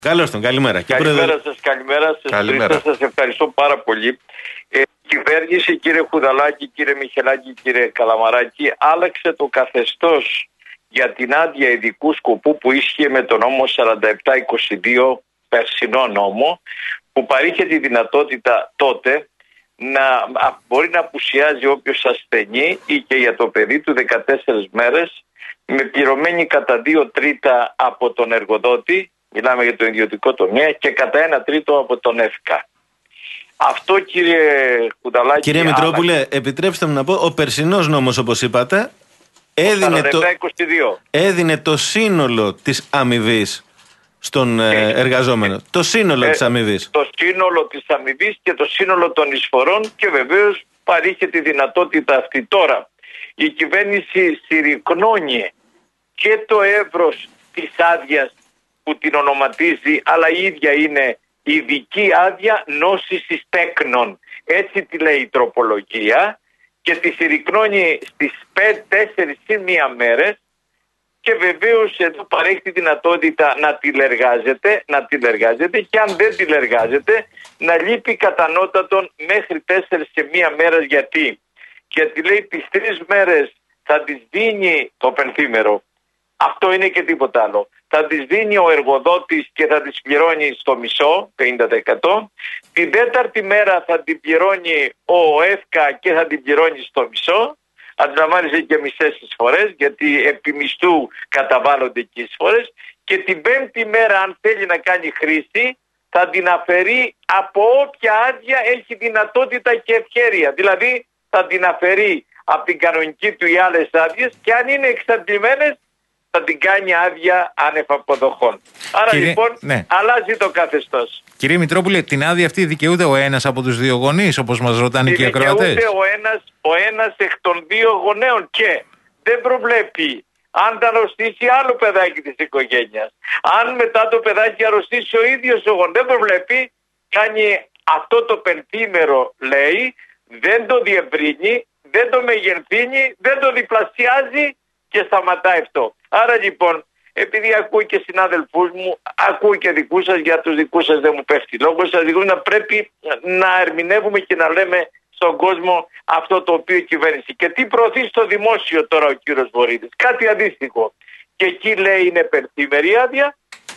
Καλώς τον, καλημέρα. Καλημέρα σας, καλημέρα σας. Σας ευχαριστώ πάρα πολύ. Η κυβέρνηση, κύριε Χουδαλάκη, κύριε Μιχελάκη, κύριε Καλαμαράκη, άλλαξε το καθεστώς για την άδεια ειδικού σκοπού που ίσχυε με το νόμο 4722, περσινό νόμο, που παρήχε τη δυνατότητα τότε να μπορεί να απουσιάζει όποιος ασθενεί ή και για το παιδί του 14 μέρες με πληρωμένη κατά 2/3 από τον εργοδότη, μιλάμε για το ιδιωτικό τομέα, και κατά 1/3 από τον ΕΦΚΑ. Αυτό, κύριε Κουνταλάκη... Κύριε Μητρόπουλε, επιτρέψτε μου να πω, ο περσινός νόμος, όπως είπατε, έδινε το σύνολο της αμοιβής στον εργαζόμενο. Το σύνολο της αμοιβής. Το σύνολο της αμοιβής και το σύνολο των εισφορών, και βεβαίως παρήχε τη δυνατότητα αυτή. Τώρα, η κυβέρνηση συρρυκνώνει και το εύρος της άδειας που την ονοματίζει, αλλά η ίδια είναι ειδική άδεια νόσησης τέκνων. Έτσι τη λέει η τροπολογία, και τη συρρυκνώνει στις 4 συν 1 μέρες, και βεβαίως εδώ παρέχει τη δυνατότητα να τηλεργάζεται, και αν δεν τηλεργάζεται να λείπει κατά νότατον μέχρι 4 σε 1 μέρα. Γιατί λέει τις 3 μέρες θα τις δίνει το πενθήμερο. Αυτό είναι και τίποτα άλλο. Θα τις δίνει ο εργοδότης και θα τις πληρώνει στο μισό, 50%. Την 4η μέρα θα την πληρώνει ο ΕΦΚΑ και θα την πληρώνει στο μισό. Αντιλαμβάνεσαι, και μισές εισφορές, γιατί επί μισθού καταβάλλονται και εισφορές. Και την 5η μέρα, αν θέλει να κάνει χρήση, θα την αφαιρεί από όποια άδεια έχει δυνατότητα και ευχέρεια. Δηλαδή θα την αφαιρεί από την κανονική του οι άλλες άδειες, και αν είναι εξαντλημένες θα την κάνει άδεια άνευ αποδοχών. Άρα λοιπόν αλλάζει το καθεστώς. Κύριε Μητρόπουλε, την άδεια αυτή δικαιούται ο ένας από τους δύο γονείς, όπως μας ρωτάνε και οι ακροατές? Δικαιούται ο ένας εκ των δύο γονέων, και δεν προβλέπει αν θα αρρωστήσει άλλο παιδάκι της οικογένειας. Αν μετά το παιδάκι αρρωστήσει ο ίδιος ο γονέος, δεν προβλέπει, κάνει αυτό το πενθήμερο, λέει, δεν το διευρύνει, δεν το μεγενθύνει, δεν το διπλασιάζει και σταματάει αυτό. Άρα λοιπόν, επειδή ακούω και συνάδελφούς μου, ακούω και δικούς σας, για τους δικούς σας δεν μου πέφτει λόγος, σας διηγούν να πρέπει να ερμηνεύουμε και να λέμε στον κόσμο αυτό το οποίο η κυβέρνηση. Και τι προωθεί στο δημόσιο τώρα ο κύριος Βορύδης? Κάτι αντίστοιχο. Και εκεί λέει είναι πενθήμερη άδεια,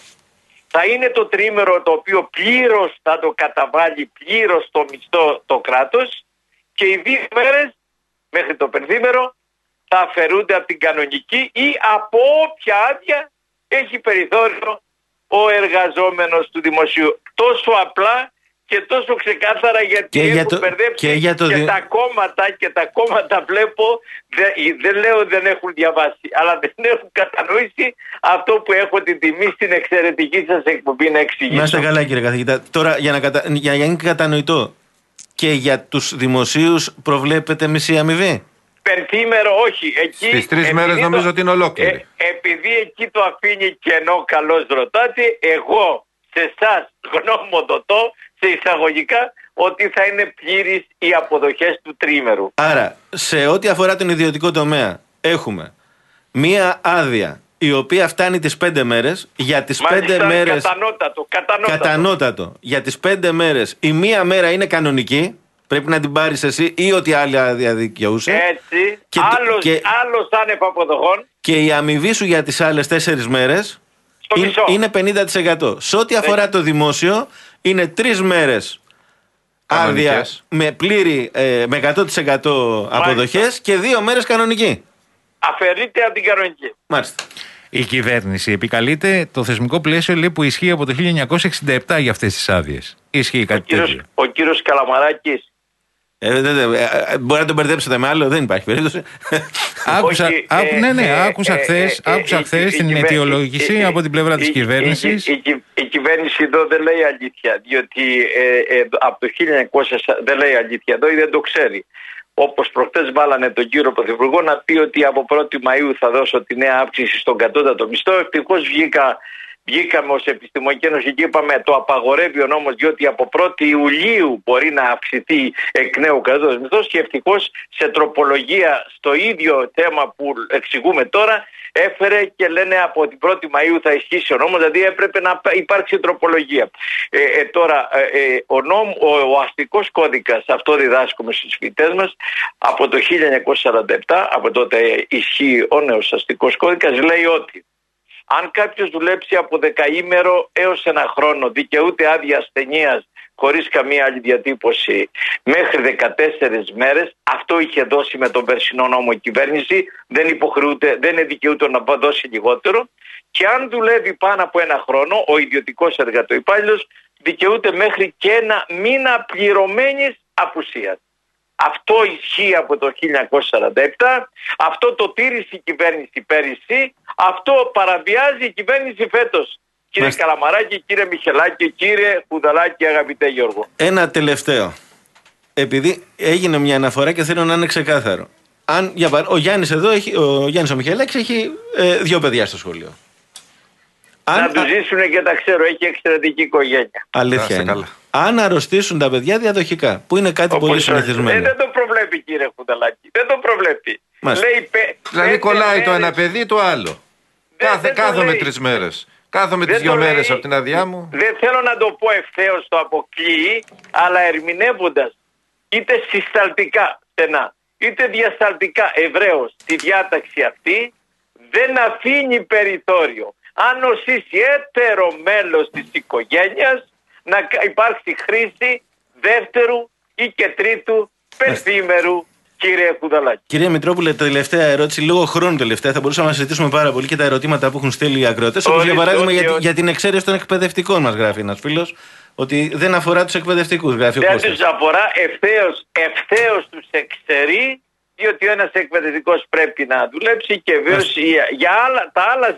θα είναι το τριήμερο το οποίο πλήρως θα το καταβάλει πλήρως το μισθό το κράτος, και οι 2 μέρες μέχρι το πενθήμερο θα αφαιρούνται από την κανονική ή από όποια άδεια έχει περιθώριο ο εργαζόμενος του δημοσίου. Τόσο απλά και τόσο ξεκάθαρα, γιατί έχουν μπερδέψει και τα κόμματα βλέπω, δεν λέω δεν έχουν διαβάσει, αλλά δεν έχουν κατανοήσει αυτό που έχω την τιμή στην εξαιρετική σας εκπομπή να εξηγήσω. Να είστε καλά, κύριε καθηγητά. Τώρα για να είναι κατανοητό, και για τους δημοσίους προβλέπετε μισή αμοιβή? Πενθήμερο όχι. Εκεί, στις 3 μέρες νομίζω ότι είναι ολόκληρη. Επειδή εκεί το αφήνει κενό, καλώς ρωτάτε, εγώ σε εσάς γνώμοδοτώ, σε εισαγωγικά, ότι θα είναι πλήρης οι αποδοχές του τριήμερου. Άρα, σε ό,τι αφορά τον ιδιωτικό τομέα, έχουμε μία άδεια η οποία φτάνει τις 5 μέρες. Για τις 5 μέρες. Κατανότατο. Για τις 5 μέρες η 1 μέρα είναι κανονική. Πρέπει να την πάρεις εσύ ή ό,τι άλλη άδεια δικαιούσε. Έτσι. Άλλος άνευ αποδοχών. Και η αμοιβή σου για τις άλλες 4 μέρες είναι 50%. Σε ό,τι αφορά το δημόσιο, είναι 3 μέρες άδεια με πλήρη, με 100% αποδοχές, και 2 μέρες κανονική. Αφαιρείται από την κανονική. Μάλιστα. Η κυβέρνηση επικαλείται το θεσμικό πλαίσιο, λέει, που ισχύει από το 1967 για αυτές τις άδειες. Ισχύει κάτι τέτοιο? Ο κύριος Καλαμαράκης. Μπορεί να τον μπερδέψετε με άλλο, δεν υπάρχει περίπτωση. Άκουσα χθες την αιτιολόγηση από την πλευρά της κυβέρνησης. Η κυβέρνηση εδώ δεν λέει αλήθεια, διότι από το 1900 δεν λέει αλήθεια εδώ ή δεν το ξέρει. Όπως προχτές βάλανε τον κύριο Πρωθυπουργό να πει ότι από 1η Μαΐου θα δώσω τη νέα αύξηση στον κατώτατο μισθό. Ευτυχώς βγήκα βγήκαμε ως Επιστημονική Ένωση και είπαμε το απαγορεύει ο νόμος, διότι από 1η Ιουλίου μπορεί να αυξηθεί εκ νέου κατώτατος μισθός, και ευτυχώς σε τροπολογία στο ίδιο θέμα που εξηγούμε τώρα έφερε και λένε από την 1η Μαΐου θα ισχύσει ο νόμος, δηλαδή έπρεπε να υπάρξει τροπολογία. Τώρα ο αστικός κώδικας, αυτό διδάσκουμε στους φοιτητές μας, από το 1947, από τότε ισχύει ο νέος αστικός κώδικας, λέει ότι αν κάποιος δουλέψει από δεκαήμερο έως ένα χρόνο, δικαιούται άδεια ασθενείας χωρίς καμία άλλη διατύπωση μέχρι 14 μέρες. Αυτό είχε δώσει με τον περσινό νόμο η κυβέρνηση, δεν δικαιούται να δώσει λιγότερο. Και αν δουλεύει πάνω από ένα χρόνο, ο ιδιωτικός εργατοϊπάλληλος δικαιούται μέχρι και ένα μήνα πληρωμένης απουσίας. Αυτό ισχύει από το 1947, αυτό το τήρησε η κυβέρνηση πέρυσι, αυτό παραβιάζει η κυβέρνηση φέτος. Κύριε Καλαμαράκη, κύριε Μιχελάκη, κύριε Χουδαλάκη, αγαπητέ Γιώργο. Ένα τελευταίο. Επειδή έγινε μια αναφορά και θέλω να είναι ξεκάθαρο. Ο Γιάννης εδώ, ο Γιάννης ο Μιχελάκης έχει 2 παιδιά στο σχολείο. Να του ζήσουν και τα ξέρω, έχει εξαιρετική οικογένεια. Αλήθεια είναι. Καλά. Αν αρρωστήσουν τα παιδιά διαδοχικά, που είναι κάτι πολύ συνηθισμένο. Δεν το προβλέπει, κύριε Χουδαλάκη. Δεν το προβλέπει. Λέει, δηλαδή κολλάει το ένα παιδί το άλλο. Κάθομαι 3 μέρες. Κάθομαι τις 2 μέρες από την άδειά μου. Δεν θέλω να το πω ευθέως, το αποκλείει, αλλά ερμηνεύοντας είτε συσταλτικά στενά είτε διασταλτικά ευρέως τη διάταξη αυτή, δεν αφήνει περιθώριο αν οσίσει έτερο μέλος της οικογένειας να υπάρξει χρήση δεύτερου ή και τρίτου πενθήμερου. Κύριε Χουδαλάκη. Κύριε Μητρόπουλε, τελευταία ερώτηση, λόγω χρόνου τελευταία, θα μπορούσαμε να συζητήσουμε πάρα πολύ και τα ερωτήματα που έχουν στείλει οι ακροατές. Όπως για παράδειγμα για την εξαίρεση των εκπαιδευτικών, μας γράφει ένας φίλος, ότι δεν αφορά τους εκπαιδευτικούς. Δεν τους αφορά, ευθέως τους εξαιρεί, διότι ένας εκπαιδευτικός πρέπει να δουλέψει και βέβαιως για τα άλλα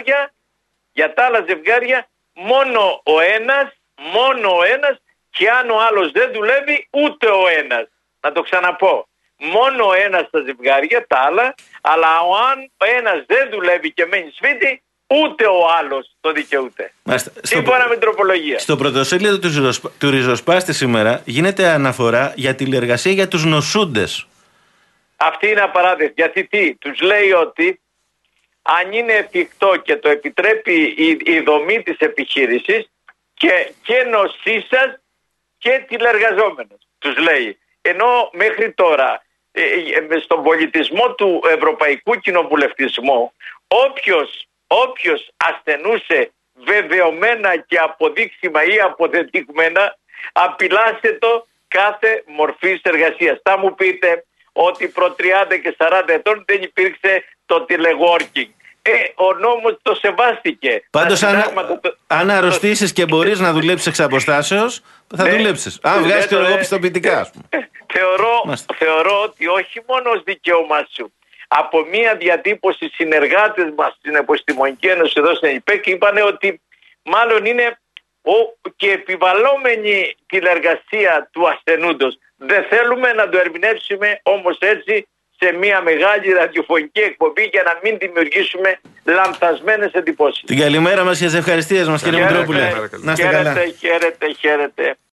ζευγάρια μόνο ο ένας, και αν ο άλλος δεν δουλεύει ούτε ο ένας. Να το ξαναπώ. Μόνο ο ένας στα ζευγάρια, τα άλλα, αλλά αν ο ένας δεν δουλεύει και μένει σπίτι, ούτε ο άλλος το δικαιούται. Σύμφωνα με τροπολογία. Στο πρωτοσέλιδο του Ριζοσπάστη σήμερα γίνεται αναφορά για τηλεργασία για τους νοσούντες. Αυτή είναι απαράδεκτη. Γιατί τους λέει ότι αν είναι εφικτό και το επιτρέπει η δομή της επιχείρησης και νοσή σας και τηλεργαζόμενος, τους λέει. Ενώ μέχρι τώρα στον πολιτισμό του Ευρωπαϊκού Κοινοβουλευτισμού όποιος ασθενούσε βεβαιωμένα και αποδείξιμα ή αποδεδειγμένα απειλάσε το κάθε μορφής εργασίας. Θα μου πείτε ότι προ 30 και 40 ετών δεν υπήρξε το teleworking. Ο νόμος το σεβάστηκε. Πάντως αν αρρωστήσεις και μπορείς να δουλέψεις εξ αποστάσεως, θα δουλέψεις. Αν βγάζεις το πιστοποιητικά, ας πούμε. Θεωρώ ότι όχι μόνο ως δικαίωμά σου. Από μία διατύπωση συνεργάτες μας στην Επιστημονική Ένωση εδώ στην ΕΙΠΕΚ είπανε ότι μάλλον είναι και επιβαλλόμενη την εργασία του ασθενούντος. Δεν θέλουμε να το ερμηνεύσουμε όμως έτσι σε μια μεγάλη ραδιοφωνική εκπομπή για να μην δημιουργήσουμε λανθασμένες εντυπώσεις. Την καλημέρα μας και τις ευχαριστίες μας, κύριε Μητρόπουλε. Να είστε καλά. Χαίρετε.